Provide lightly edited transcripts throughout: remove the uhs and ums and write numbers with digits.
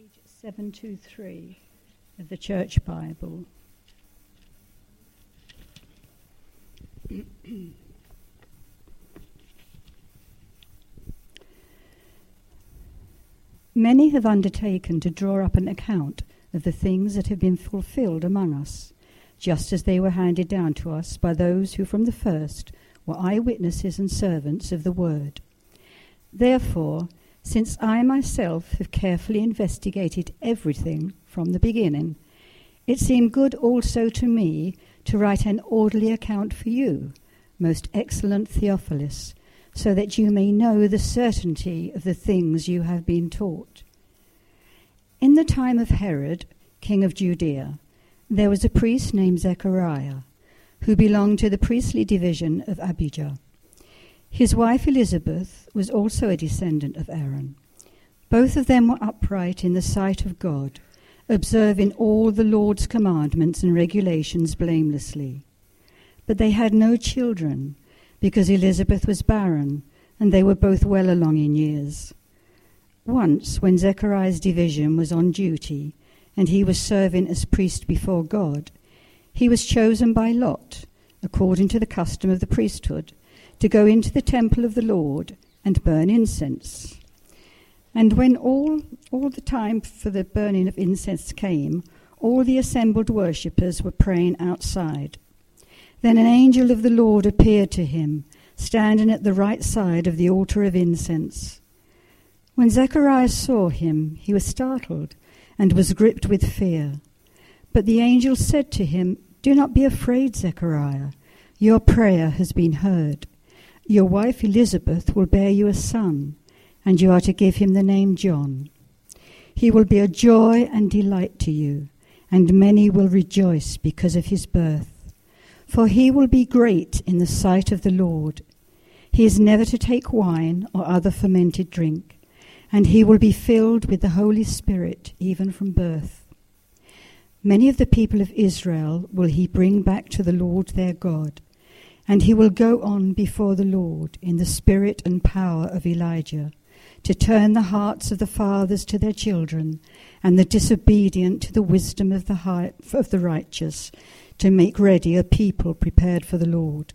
page 723 of the Church Bible. Many have undertaken to draw up an account of the things that have been fulfilled among us, just as they were handed down to us by those who from the first were eyewitnesses and servants of the word. Therefore, since I myself have carefully investigated everything from the beginning, it seemed good also to me to write an orderly account for you, most excellent Theophilus, so that you may know the certainty of the things you have been taught. In the time of Herod, king of Judea, there was a priest named Zechariah, who belonged to the priestly division of Abijah. His wife Elizabeth was also a descendant of Aaron. Both of them were upright in the sight of God, observing all the Lord's commandments and regulations blamelessly. But they had no children, because Elizabeth was barren, and they were both well along in years. Once, when Zechariah's division was on duty, and he was serving as priest before God, he was chosen by lot, according to the custom of the priesthood, to go into the temple of the Lord and burn incense. And when all the time for the burning of incense came, all the assembled worshippers were praying outside. Then an angel of the Lord appeared to him, standing at the right side of the altar of incense. When Zechariah saw him, he was startled and was gripped with fear. But the angel said to him, "Do not be afraid, Zechariah. Your prayer has been heard. Your wife Elizabeth will bear you a son, and you are to give him the name John. He will be a joy and delight to you, and many will rejoice because of his birth. For he will be great in the sight of the Lord. He is never to take wine or other fermented drink, and he will be filled with the Holy Spirit even from birth. Many of the people of Israel will he bring back to the Lord their God, and he will go on before the Lord in the spirit and power of Elijah, to turn the hearts of the fathers to their children, and the disobedient to the wisdom of the righteous, to make ready a people prepared for the Lord."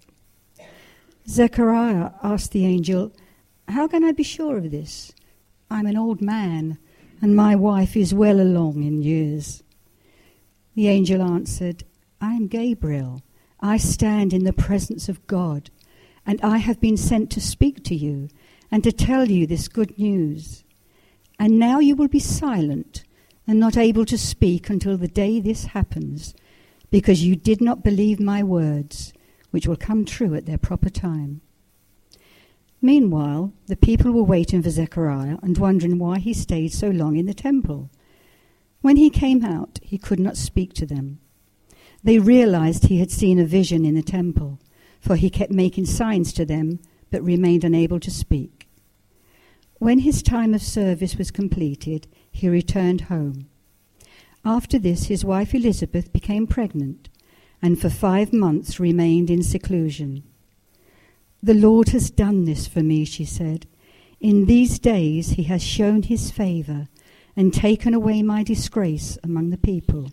Zechariah asked the angel, "How can I be sure of this? I'm an old man, and my wife is well along in years." The angel answered, "I am Gabriel. I stand in the presence of God, and I have been sent to speak to you and to tell you this good news. And now you will be silent and not able to speak until the day this happens, because you did not believe my words, which will come true at their proper time." Meanwhile, the people were waiting for Zechariah and wondering why he stayed so long in the temple. When he came out, he could not speak to them. They realized he had seen a vision in the temple, for he kept making signs to them, but remained unable to speak. When his time of service was completed, he returned home. After this, his wife Elizabeth became pregnant, and for 5 months remained in seclusion. "The Lord has done this for me," she said. "In these days he has shown his favor and taken away my disgrace among the people."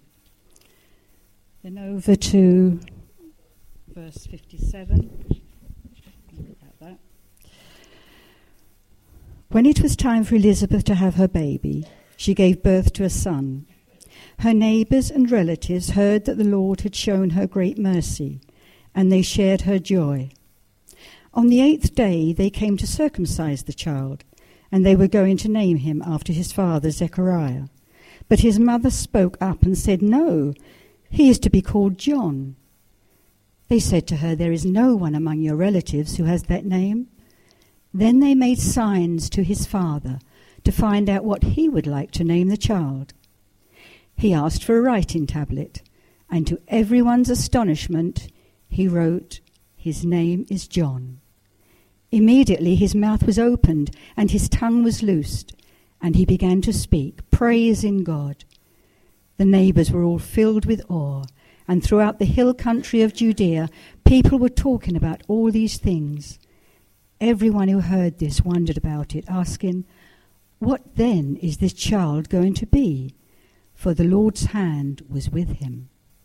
Then over to verse 57. About that. When it was time for Elizabeth to have her baby, she gave birth to a son. Her neighbors and relatives heard that the Lord had shown her great mercy, and they shared her joy. On the 8th day they came to circumcise the child, and they were going to name him after his father Zechariah. But his mother spoke up and said, "No, he is to be called John." They said to her, "There is no one among your relatives who has that name." Then they made signs to his father to find out what he would like to name the child. He asked for a writing tablet, and to everyone's astonishment, he wrote, "His name is John." Immediately his mouth was opened and his tongue was loosed, and he began to speak, praising God. The neighbors were all filled with awe, and throughout the hill country of Judea, people were talking about all these things. Everyone who heard this wondered about it, asking, What then is this child going to be? For the Lord's hand was with him.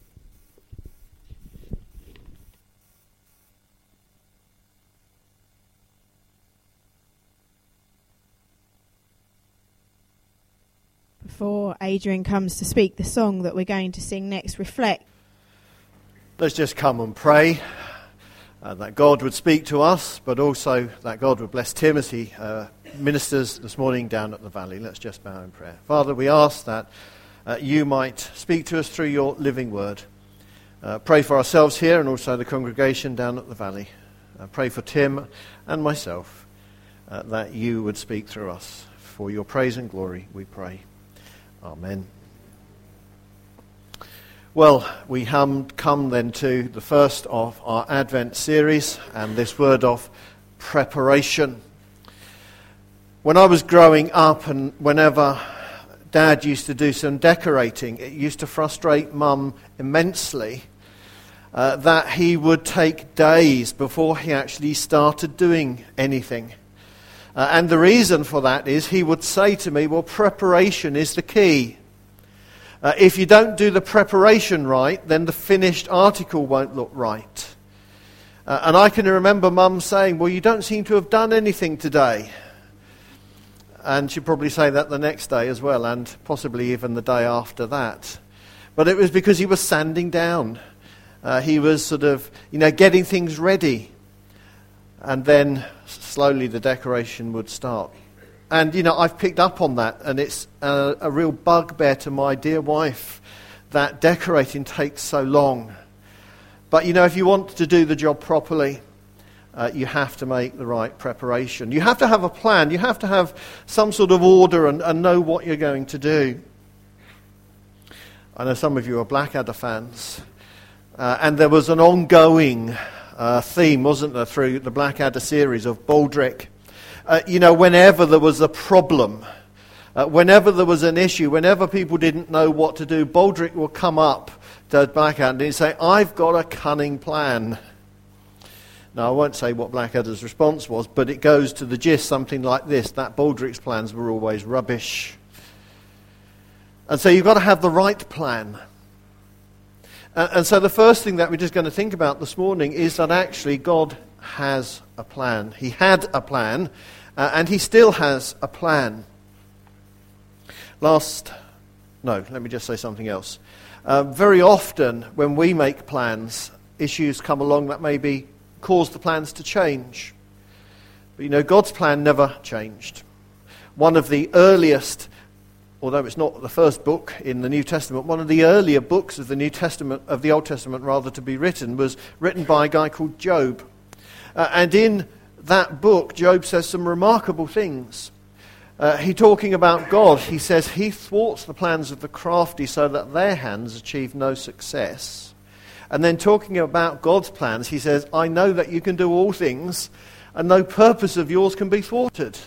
Before Adrian comes to speak, the song that we're going to sing next, Reflect. Let's just come and pray that God would speak to us, but also that God would bless Tim as he ministers this morning down at the Valley. Let's just bow in prayer. Father, we ask that you might speak to us through your living word. Pray for ourselves here and also the congregation down at the Valley. Pray for Tim and myself that you would speak through us. For your praise and glory, we pray. Amen. Well, we come then to the first of our Advent series and this word of preparation. When I was growing up and whenever Dad used to do some decorating, it used to frustrate Mum immensely that he would take days before he actually started doing anything. And the reason for that is he would say to me, well, preparation is the key. If you don't do the preparation right, then the finished article won't look right. And I can remember Mum saying, well, you don't seem to have done anything today. And she'd probably say that the next day as well, and possibly even the day after that. But it was because he was sanding down. He was sort of, getting things ready. And then slowly the decoration would start. And, I've picked up on that, and it's a real bugbear to my dear wife that decorating takes so long. But, if you want to do the job properly, you have to make the right preparation. You have to have a plan. You have to have some sort of order and know what you're going to do. I know some of you are Blackadder fans. And there was an ongoing theme, wasn't there, through the Blackadder series of Baldric. Whenever there was a problem, whenever there was an issue, whenever people didn't know what to do, Baldric will come up to Blackadder and he'd say, I've got a cunning plan. Now, I won't say what Blackadder's response was, but it goes to the gist, something like this, that Baldric's plans were always rubbish. And so you've got to have the right plan. And so the first thing that we're just going to think about this morning is that actually God has a plan. He had a plan, and he still has a plan. Let me just say something else. Very often when we make plans, issues come along that maybe cause the plans to change. But God's plan never changed. One of the earliest, although it's not the first book in the New Testament, one of the earlier books of the New Testament, of the Old Testament rather, to be written, was written by a guy called Job. And in that book, Job says some remarkable things. He talking about God, he says he thwarts the plans of the crafty so that their hands achieve no success. And then talking about God's plans, he says, I know that you can do all things and no purpose of yours can be thwarted.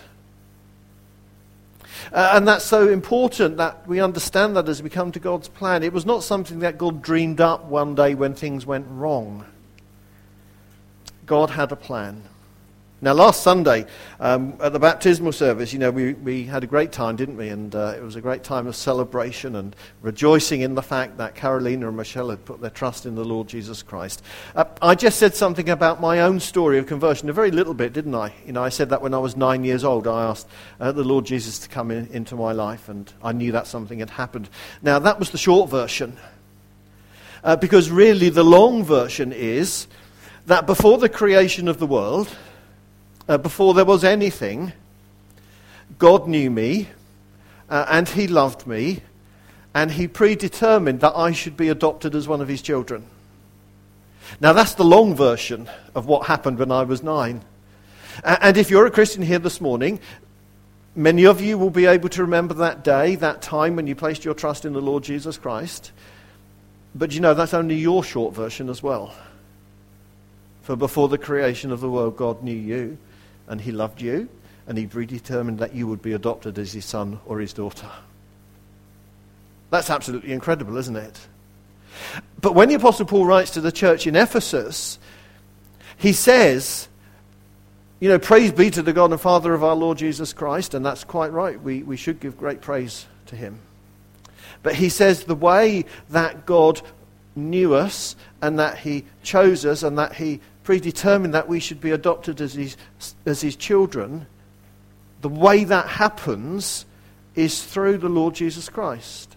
And that's so important that we understand that as we come to God's plan. It was not something that God dreamed up one day when things went wrong. God had a plan. Now, last Sunday, at the baptismal service, we had a great time, didn't we? And it was a great time of celebration and rejoicing in the fact that Carolina and Michelle had put their trust in the Lord Jesus Christ. I just said something about my own story of conversion, a very little bit, didn't I? I said that when I was 9 years old, I asked the Lord Jesus to come into my life, and I knew that something had happened. Now, that was the short version. Because really the long version is that before the creation of the world, before there was anything, God knew me, and he loved me, and he predetermined that I should be adopted as one of his children. Now that's the long version of what happened when I was 9. And if you're a Christian here this morning, many of you will be able to remember that day, that time when you placed your trust in the Lord Jesus Christ. But that's only your short version as well. For before the creation of the world, God knew you, and he loved you, and he predetermined that you would be adopted as his son or his daughter. That's absolutely incredible, isn't it? But when the Apostle Paul writes to the church in Ephesus, he says Praise be to the God and Father of our Lord Jesus Christ, and that's quite right. We should give great praise to him. But he says the way that God knew us and that he chose us and that he predetermined that we should be adopted as his children, the way that happens is through the Lord Jesus Christ.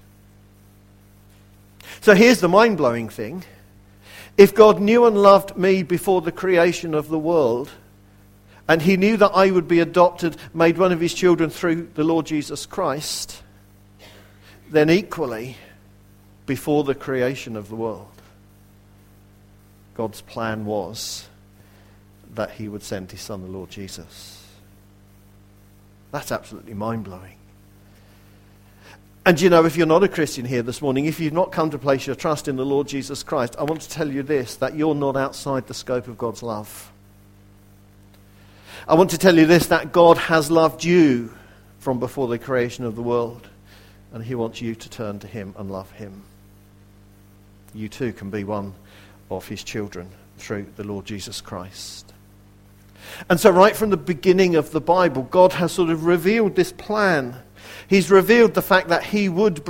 So here's the mind-blowing thing. If God knew and loved me before the creation of the world, and he knew that I would be adopted, made one of his children through the Lord Jesus Christ, then equally, before the creation of the world, God's plan was that he would send his son, the Lord Jesus. That's absolutely mind-blowing. And if you're not a Christian here this morning, if you've not come to place your trust in the Lord Jesus Christ, I want to tell you this, that you're not outside the scope of God's love. I want to tell you this, that God has loved you from before the creation of the world, and he wants you to turn to him and love him. You too can be one of his children through the Lord Jesus Christ. And so right from the beginning of the Bible, God has sort of revealed this plan. He's revealed the fact that he would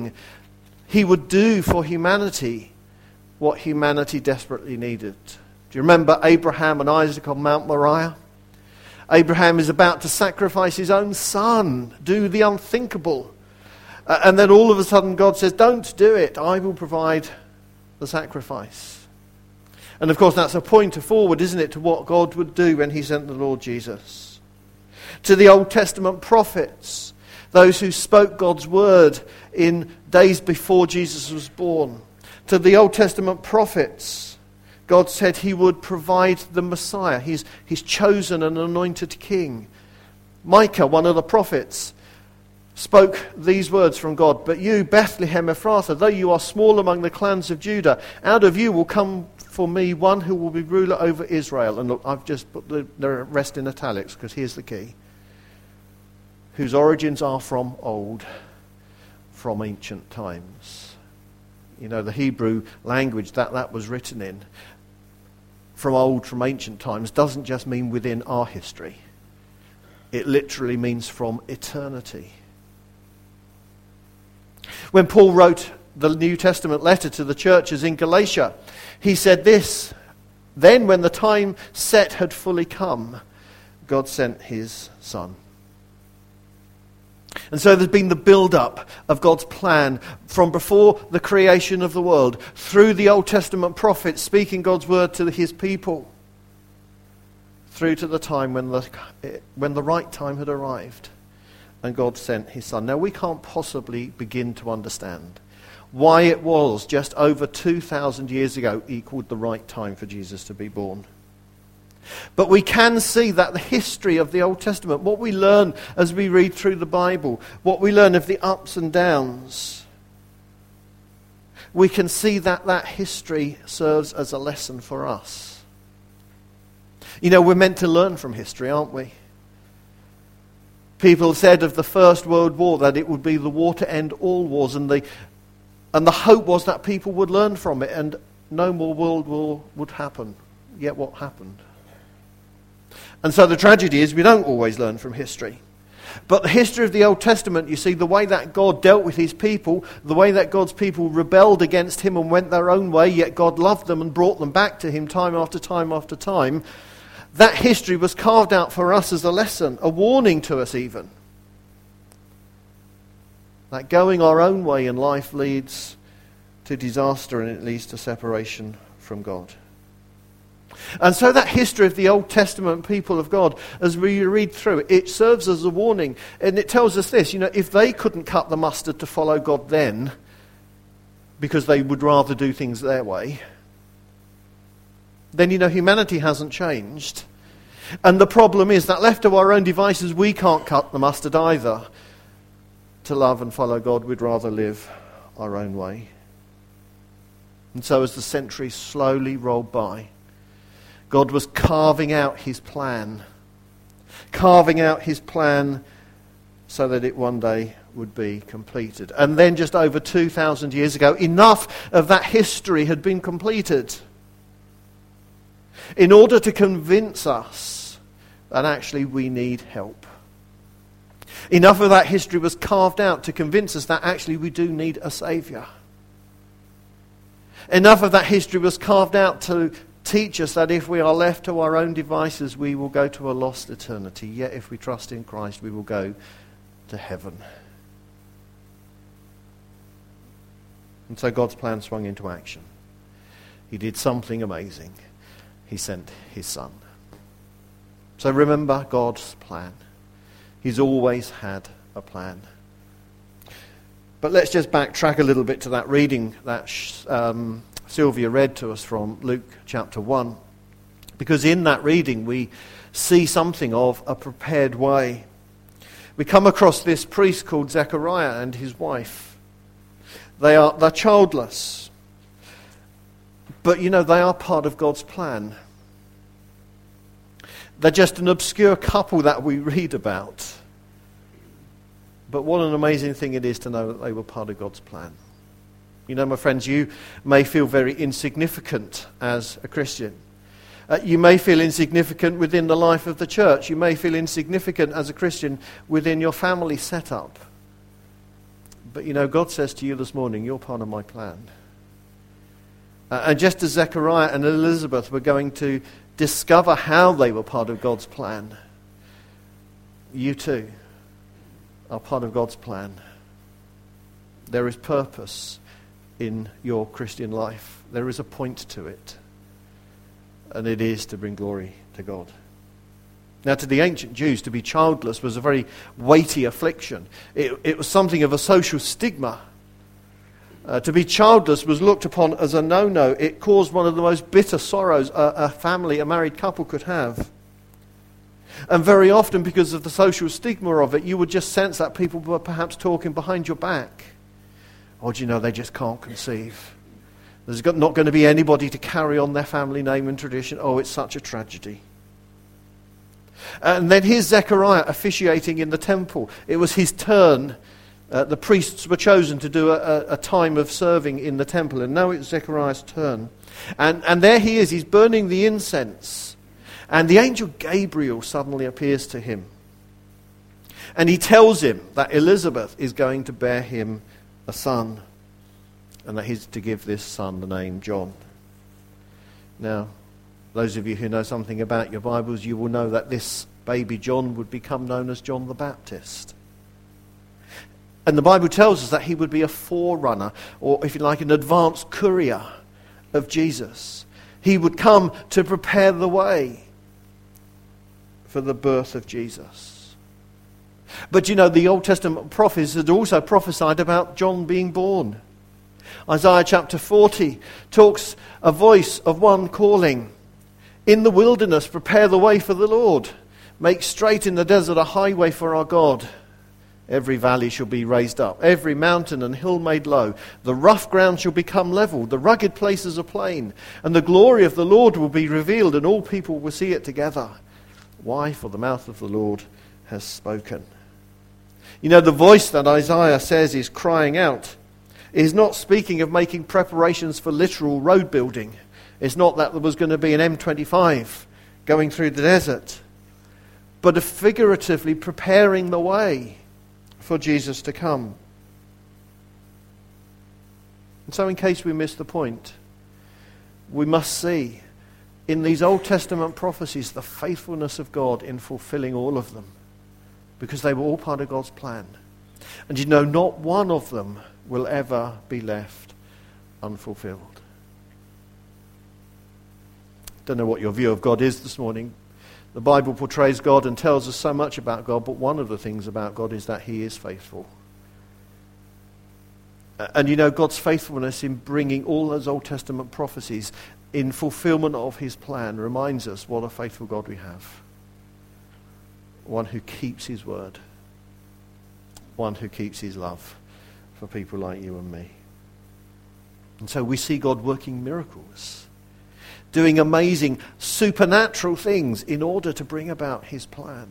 do for humanity what humanity desperately needed. Do you remember Abraham and Isaac on Mount Moriah? Abraham is about to sacrifice his own son, do the unthinkable. And then all of a sudden God says, don't do it, I will provide the sacrifice. And of course that's a pointer forward, isn't it, to what God would do when he sent the Lord Jesus. To the Old Testament prophets, those who spoke God's word in days before Jesus was born. To the Old Testament prophets, God said he would provide the Messiah, his chosen and anointed king. Micah, one of the prophets, spoke these words from God, "But you, Bethlehem Ephrathah, though you are small among the clans of Judah, out of you will come for me one who will be ruler over Israel." And look, I've just put the rest in italics because here's the key. Whose origins are from ancient times. The Hebrew language that was written in, from ancient times, doesn't just mean within our history. It literally means from eternity. When Paul wrote the New Testament letter to the churches in Galatia, he said this, "Then when the time set had fully come, God sent his Son." And so there's been the build-up of God's plan from before the creation of the world, through the Old Testament prophets speaking God's word to his people, through to the time when the right time had arrived and God sent his Son. Now we can't possibly begin to understand why it was just over 2,000 years ago equaled the right time for Jesus to be born. But we can see that the history of the Old Testament, what we learn as we read through the Bible, what we learn of the ups and downs, we can see that history serves as a lesson for us. We're meant to learn from history, aren't we? People said of the First World War that it would be the war to end all wars, and the hope was that people would learn from it and no more world war would happen. Yet what happened? And so the tragedy is we don't always learn from history. But the history of the Old Testament, you see, the way that God dealt with his people, the way that God's people rebelled against him and went their own way, yet God loved them and brought them back to him time after time after time, that history was carved out for us as a lesson, a warning to us even. That going our own way in life leads to disaster and it leads to separation from God. And so that history of the Old Testament people of God, as we read through it, it serves as a warning. And it tells us this, if they couldn't cut the mustard to follow God then, because they would rather do things their way, then humanity hasn't changed. And the problem is that left to our own devices, we can't cut the mustard either. To love and follow God, we'd rather live our own way. And so as the centuries slowly rolled by, God was carving out his plan so that it one day would be completed. And then just over 2,000 years ago, enough of that history had been completed in order to convince us and actually we need help. Enough of that history was carved out to convince us that actually we do need a Saviour. Enough of that history was carved out to teach us that if we are left to our own devices, we will go to a lost eternity. Yet if we trust in Christ, we will go to heaven. And so God's plan swung into action. He did something amazing. He sent his Son. So remember God's plan. He's always had a plan. But let's just backtrack a little bit to that reading that Sylvia read to us from Luke chapter 1. Because in that reading we see something of a prepared way. We come across this priest called Zechariah and his wife. They're childless. But you know, they are part of God's plan. They're just an obscure couple that we read about. But what an amazing thing it is to know that they were part of God's plan. You know, my friends, you may feel very insignificant as a Christian. You may feel insignificant within the life of the church. You may feel insignificant as a Christian within your family setup. But you know, God says to you this morning, you're part of my plan. And just as Zechariah and Elizabeth were going to discover how they were part of God's plan, you too are part of God's plan. There is purpose in your Christian life. There is a point to it. And it is to bring glory to God. Now, to the ancient Jews, to be childless was a very weighty affliction. It was something of a social stigma. To be childless was looked upon as a no-no. It caused one of the most bitter sorrows a family, a married couple could have. And very often, because of the social stigma of it, you would just sense that people were perhaps talking behind your back. Or do you know, they just can't conceive. There's not going to be anybody to carry on their family name and tradition. Oh, it's such a tragedy. And then here's Zechariah officiating in the temple. It was his turn. The priests were chosen to do a time of serving in the temple. And now it's Zechariah's turn. And there he is. He's burning the incense. And the angel Gabriel suddenly appears to him. And he tells him that Elizabeth is going to bear him a son. And that he's to give this son the name John. Now, those of you who know something about your Bibles, you will know that this baby John would become known as John the Baptist. And the Bible tells us that he would be a forerunner, or if you like, an advanced courier of Jesus. He would come to prepare the way for the birth of Jesus. But you know, the Old Testament prophets had also prophesied about John being born. Isaiah chapter 40 talks a voice of one calling, "In the wilderness prepare the way for the Lord. Make straight in the desert a highway for our God. Every valley shall be raised up, every mountain and hill made low. The rough ground shall become level, the rugged places a plain. And the glory of the Lord will be revealed, and all people will see it together. Why? For the mouth of the Lord has spoken." You know, the voice that Isaiah says is crying out is not speaking of making preparations for literal road building. It's not that there was going to be an M25 going through the desert, but of figuratively preparing the way for Jesus to come. And so in case we miss the point, we must see in these Old Testament prophecies the faithfulness of God in fulfilling all of them, because they were all part of God's plan. And you know, not one of them will ever be left unfulfilled. Don't know what your view of God is this morning. The Bible portrays God and tells us so much about God, but one of the things about God is that he is faithful. And you know, God's faithfulness in bringing all those Old Testament prophecies in fulfillment of his plan reminds us what a faithful God we have. One who keeps his word. One who keeps his love for people like you and me. And so we see God working miracles, doing amazing supernatural things in order to bring about his plan.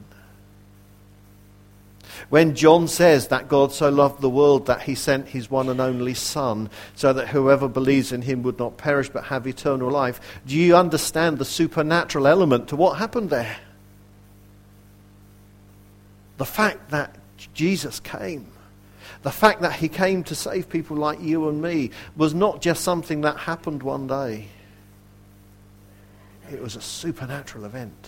When John says that God so loved the world that he sent his one and only Son, so that whoever believes in him would not perish but have eternal life, do you understand the supernatural element to what happened there? The fact that Jesus came, the fact that he came to save people like you and me, was not just something that happened one day. It was a supernatural event.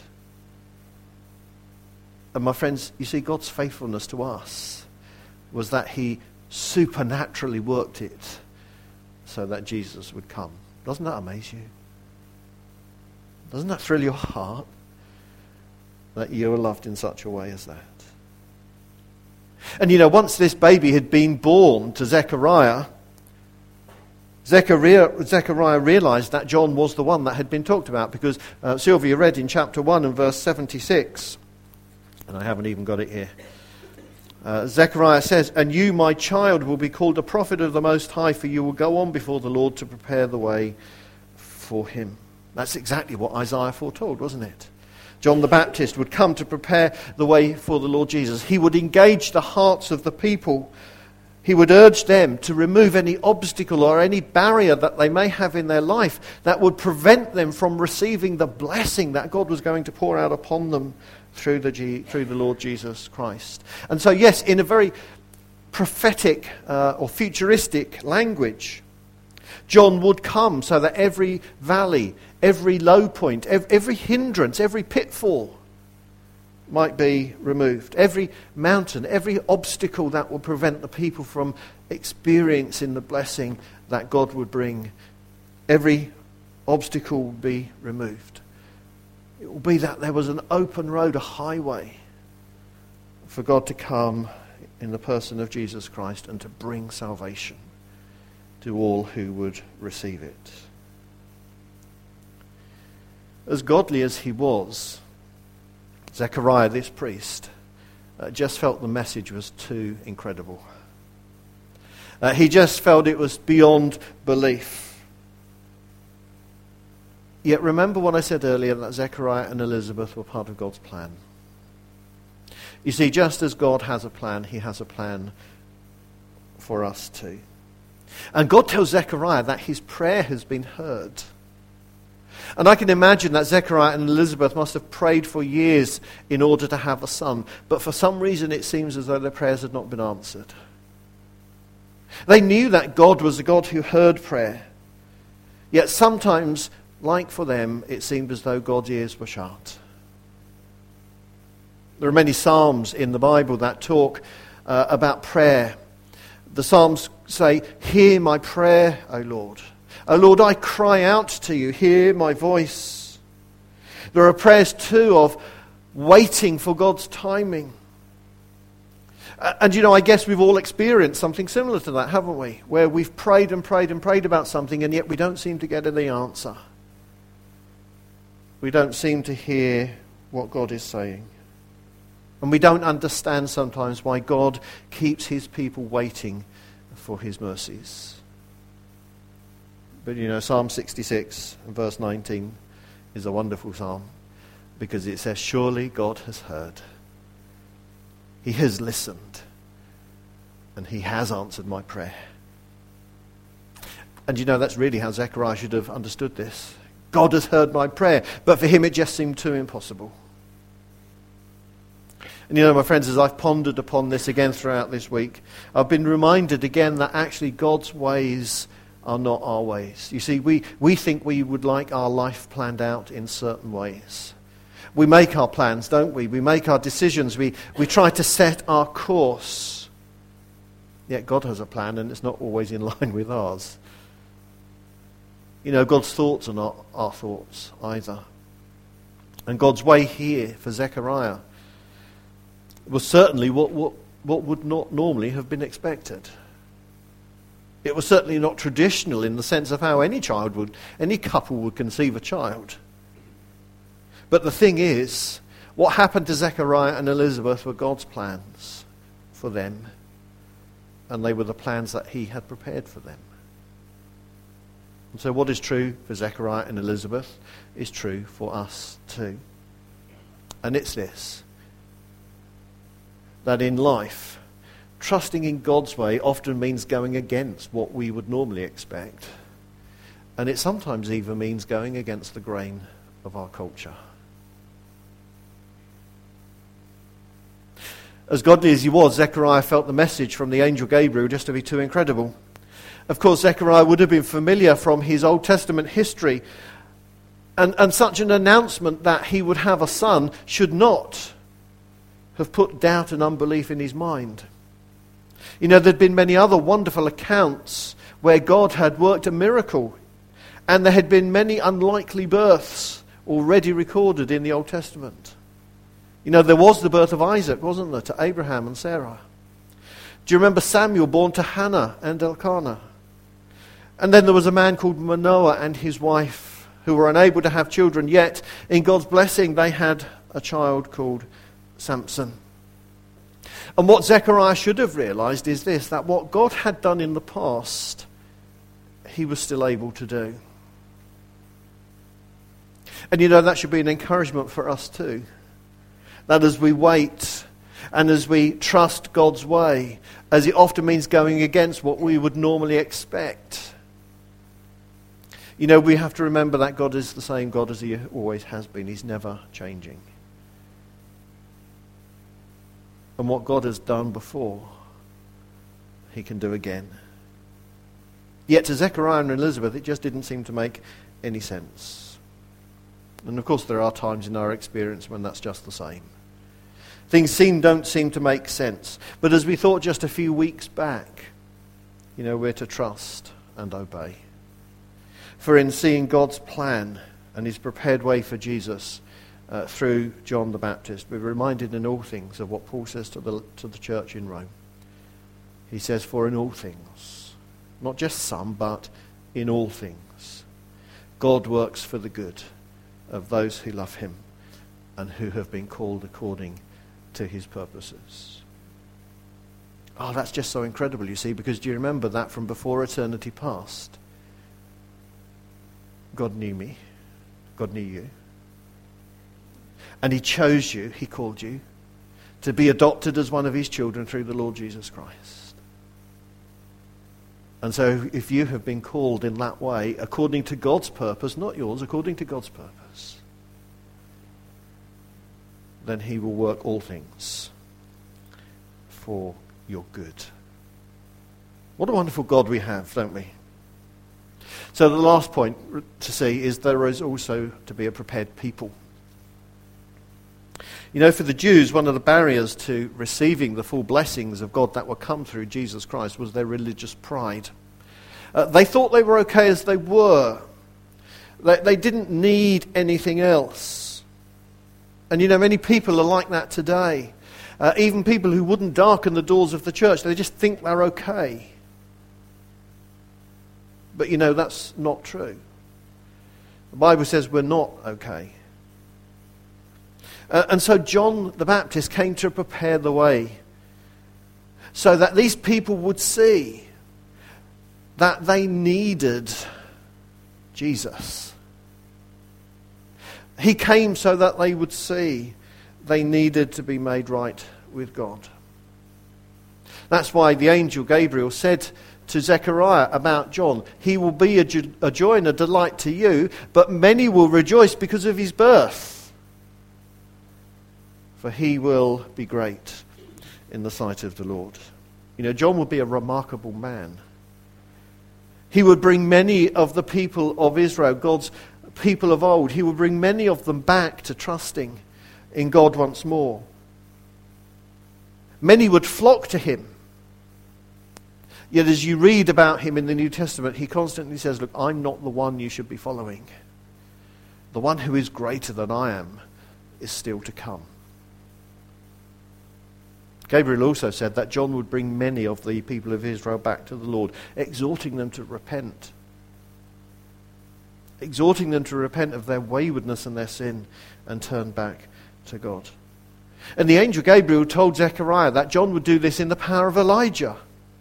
And my friends, you see, God's faithfulness to us was that he supernaturally worked it so that Jesus would come. Doesn't that amaze you? Doesn't that thrill your heart that you are loved in such a way as that? And once this baby had been born to Zechariah realized that John was the one that had been talked about, because Sylvia read in chapter 1 and verse 76, and I haven't even got it here. Zechariah says, "And you, my child, will be called a prophet of the Most High, for you will go on before the Lord to prepare the way for him." That's exactly what Isaiah foretold, wasn't it? John the Baptist would come to prepare the way for the Lord Jesus. He would engage the hearts of the people. He would urge them to remove any obstacle or any barrier that they may have in their life that would prevent them from receiving the blessing that God was going to pour out upon them through the Lord Jesus Christ. And so, yes, in a very prophetic or futuristic language, John would come so that every valley, every low point, every hindrance, every pitfall might be removed. Every mountain, every obstacle that will prevent the people from experiencing the blessing that God would bring, every obstacle will be removed. It will be that there was an open road, a highway for God to come in the person of Jesus Christ and to bring salvation to all who would receive it. As godly as he was, Zechariah, this priest, just felt the message was too incredible. He just felt it was beyond belief. Yet remember what I said earlier, that Zechariah and Elizabeth were part of God's plan. You see, just as God has a plan, he has a plan for us too. And God tells Zechariah that his prayer has been heard. And I can imagine that Zechariah and Elizabeth must have prayed for years in order to have a son. But for some reason it seems as though their prayers had not been answered. They knew that God was a God who heard prayer. Yet sometimes, like for them, it seemed as though God's ears were shut. There are many psalms in the Bible that talk about prayer. The psalms say, "Hear my prayer, O Lord. O Lord, I cry out to you, hear my voice." There are prayers too of waiting for God's timing. And I guess we've all experienced something similar to that, haven't we? Where we've prayed and prayed and prayed about something, and yet we don't seem to get the answer. We don't seem to hear what God is saying. And we don't understand sometimes why God keeps his people waiting for his mercies. But Psalm 66 and verse 19 is a wonderful psalm, because it says, "Surely God has heard. He has listened, and he has answered my prayer." And that's really how Zechariah should have understood this. God has heard my prayer, but for him it just seemed too impossible. And my friends, as I've pondered upon this again throughout this week, I've been reminded again that actually God's ways are not our ways. You see, we think we would like our life planned out in certain ways. We make our plans, don't we? We make our decisions. We try to set our course. Yet God has a plan, and it's not always in line with ours. God's thoughts are not our thoughts either. And God's way here for Zechariah was certainly what would not normally have been expected. It was certainly not traditional in the sense of how any couple would conceive a child. But the thing is, what happened to Zechariah and Elizabeth were God's plans for them, and they were the plans that he had prepared for them. And so what is true for Zechariah and Elizabeth is true for us too. And it's this: that in life, trusting in God's way often means going against what we would normally expect. And it sometimes even means going against the grain of our culture. As godly as he was, Zechariah felt the message from the angel Gabriel just to be too incredible. Of course, Zechariah would have been familiar from his Old Testament history, and such an announcement that he would have a son should not have put doubt and unbelief in his mind. You know, there'd been many other wonderful accounts where God had worked a miracle, and there had been many unlikely births already recorded in the Old Testament. You know, there was the birth of Isaac, wasn't there, to Abraham and Sarah. Do you remember Samuel born to Hannah and Elkanah? And then there was a man called Manoah and his wife who were unable to have children, yet in God's blessing they had a child called Samson. And what Zechariah should have realized is this, that what God had done in the past, he was still able to do. And you know, that should be an encouragement for us too. That as we wait and as we trust God's way, as it often means going against what we would normally expect, you know, we have to remember that God is the same God as he always has been. He's never changing. And what God has done before, he can do again. Yet to Zechariah and Elizabeth, it just didn't seem to make any sense. And of course there are times in our experience when that's just the same. Things don't seem to make sense. But as we thought just a few weeks back, you know, we're to trust and obey. For in seeing God's plan and his prepared way for Jesus through John the Baptist, we're reminded in all things of what Paul says to the church in Rome. He says, for in all things, not just some, but in all things, God works for the good of those who love him and who have been called according to his purposes. Oh, that's just so incredible, you see, because do you remember that from before eternity past? God knew me. God knew you. And he chose you, he called you, to be adopted as one of his children through the Lord Jesus Christ. And so if you have been called in that way, according to God's purpose, not yours, according to God's purpose, then he will work all things for your good. What a wonderful God we have, don't we? So the last point to see is there is also to be a prepared people. You know, for the Jews, one of the barriers to receiving the full blessings of God that will come through Jesus Christ was their religious pride. They thought they were okay as they were. They didn't need anything else. And you know, many people are like that today. Even people who wouldn't darken the doors of the church, they just think they're okay. But you know, that's not true. The Bible says we're not okay. And so John the Baptist came to prepare the way so that these people would see that they needed Jesus. He came so that they would see they needed to be made right with God. That's why the angel Gabriel said to Zechariah about John, he will be a joy and a delight to you, but many will rejoice because of his birth. For he will be great in the sight of the Lord. You know, John would be a remarkable man. He would bring many of the people of Israel, God's people of old, he would bring many of them back to trusting in God once more. Many would flock to him. Yet as you read about him in the New Testament, he constantly says, look, I'm not the one you should be following. The one who is greater than I am is still to come. Gabriel also said that John would bring many of the people of Israel back to the Lord, exhorting them to repent. Exhorting them to repent of their waywardness and their sin and turn back to God. And the angel Gabriel told Zechariah that John would do this in the power of Elijah.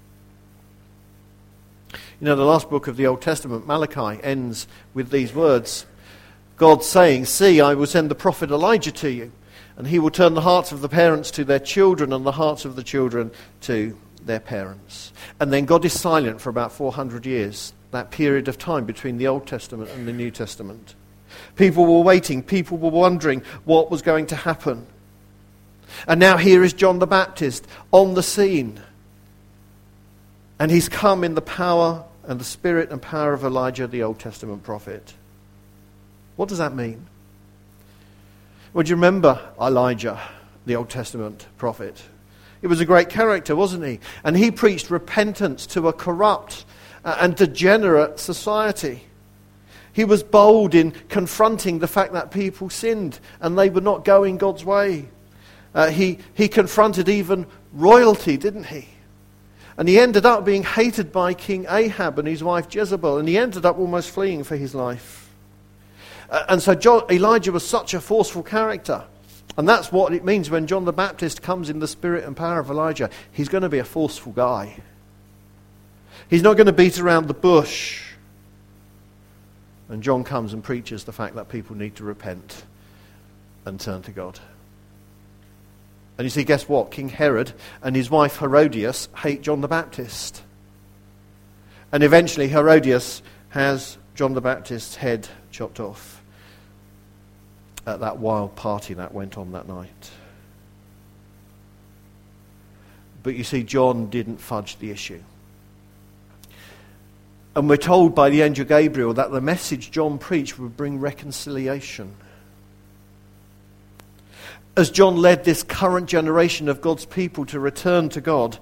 You know, the last book of the Old Testament, Malachi, ends with these words. God saying, see, I will send the prophet Elijah to you, and he will turn the hearts of the parents to their children and the hearts of the children to their parents. And then God is silent for about 400 years, that period of time between the Old Testament and the New Testament. People were waiting, people were wondering what was going to happen. And now here is John the Baptist on the scene. And he's come in the power and the spirit and power of Elijah, the Old Testament prophet. What does that mean? Well, do you remember Elijah, the Old Testament prophet? He was a great character, wasn't he? And he preached repentance to a corrupt and degenerate society. He was bold in confronting the fact that people sinned and they were not going God's way. He confronted even royalty, didn't he? And he ended up being hated by King Ahab and his wife Jezebel, and he ended up almost fleeing for his life. And so Elijah was such a forceful character. And that's what it means when John the Baptist comes in the spirit and power of Elijah. He's going to be a forceful guy. He's not going to beat around the bush. And John comes and preaches the fact that people need to repent and turn to God. And you see, guess what? King Herod and his wife Herodias hate John the Baptist. And eventually Herodias has John the Baptist's head chopped off at that wild party that went on that night. But you see, John didn't fudge the issue. And we're told by the angel Gabriel that the message John preached would bring reconciliation. As John led this current generation of God's people to return to God,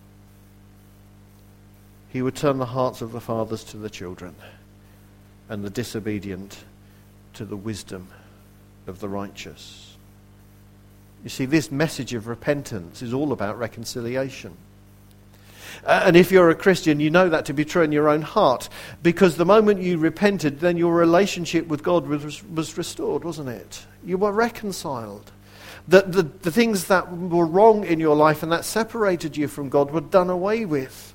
he would turn the hearts of the fathers to the children and the disobedient to the wisdom of the righteous. You see, this message of repentance is all about reconciliation. And if you're a Christian, you know that to be true in your own heart, because the moment you repented, then your relationship with God was restored, wasn't it? You were reconciled. The things that were wrong in your life and that separated you from God were done away with.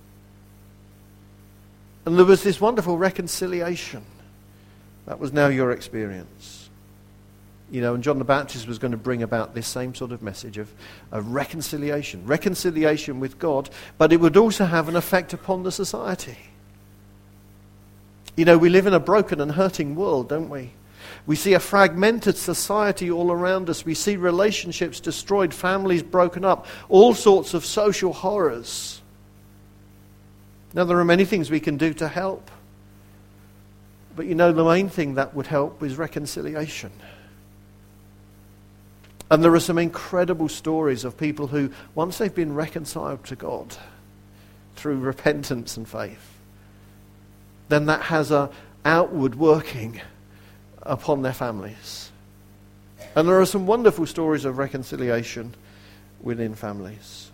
And there was this wonderful reconciliation. That was now your experience. You know, and John the Baptist was going to bring about this same sort of message of reconciliation. Reconciliation with God, but it would also have an effect upon the society. You know, we live in a broken and hurting world, don't we? We see a fragmented society all around us. We see relationships destroyed, families broken up, all sorts of social horrors. Now, there are many things we can do to help. But you know, the main thing that would help is reconciliation. And there are some incredible stories of people who, once they've been reconciled to God through repentance and faith, then that has an outward working upon their families. And there are some wonderful stories of reconciliation within families.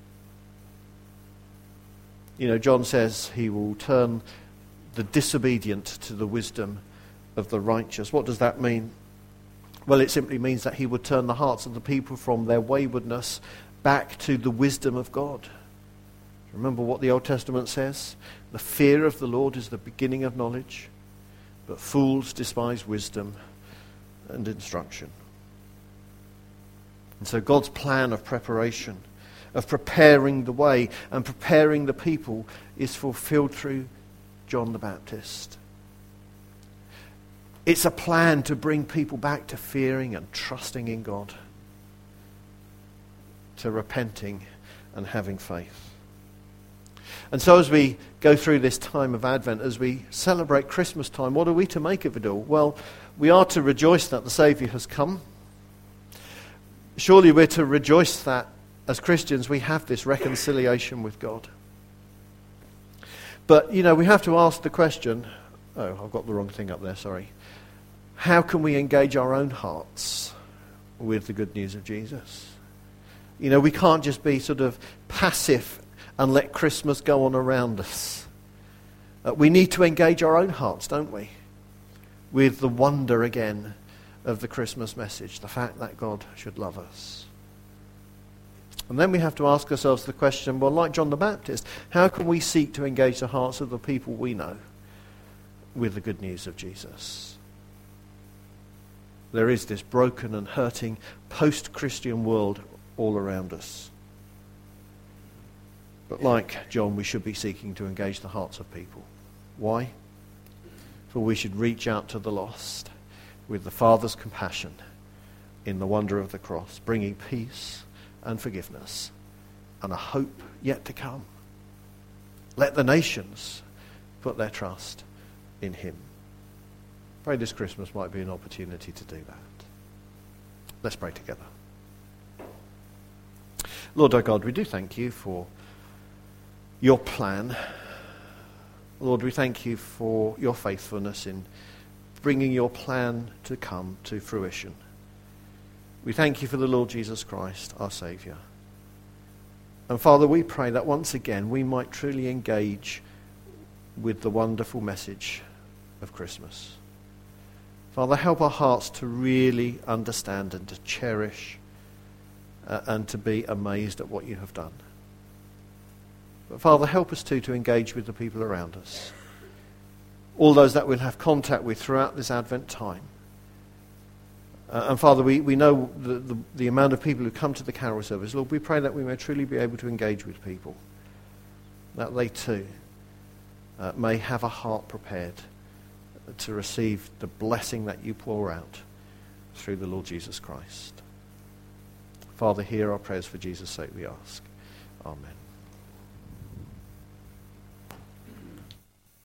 You know, John says he will turn the disobedient to the wisdom of the righteous. What does that mean? Well, it simply means that he would turn the hearts of the people from their waywardness back to the wisdom of God. Remember what the Old Testament says? The fear of the Lord is the beginning of knowledge, but fools despise wisdom and instruction. And so God's plan of preparation, of preparing the way and preparing the people, is fulfilled through John the Baptist. It's a plan to bring people back to fearing and trusting in God, to repenting and having faith. And so as we go through this time of Advent, as we celebrate Christmas time, what are we to make of it all? Well, we are to rejoice that the Saviour has come. Surely we're to rejoice that as Christians we have this reconciliation with God. But, you know, we have to ask the question, oh, I've got the wrong thing up there, sorry. How can we engage our own hearts with the good news of Jesus? You know, we can't just be sort of passive and let Christmas go on around us. We need to engage our own hearts, don't we? With the wonder again of the Christmas message, the fact that God should love us. And then we have to ask ourselves the question, well, like John the Baptist, how can we seek to engage the hearts of the people we know with the good news of Jesus? There is this broken and hurting post-Christian world all around us. But like John, we should be seeking to engage the hearts of people. Why? For we should reach out to the lost with the Father's compassion in the wonder of the cross, bringing peace and forgiveness and a hope yet to come. Let the nations put their trust in him. Pray this Christmas might be an opportunity to do that. Let's pray together. Lord our God, we do thank you for your plan. Lord, we thank you for your faithfulness in bringing your plan to come to fruition. We thank you for the Lord Jesus Christ, our Saviour. And Father, we pray that once again we might truly engage with the wonderful message of Christmas. Father, help our hearts to really understand and to cherish and to be amazed at what you have done. But Father, help us too to engage with the people around us, all those that we'll have contact with throughout this Advent time. And Father, we know the amount of people who come to the carol service. Lord, we pray that we may truly be able to engage with people, that they too may have a heart prepared to receive the blessing that you pour out through the Lord Jesus Christ. Father, hear our prayers for Jesus' sake, we ask. Amen.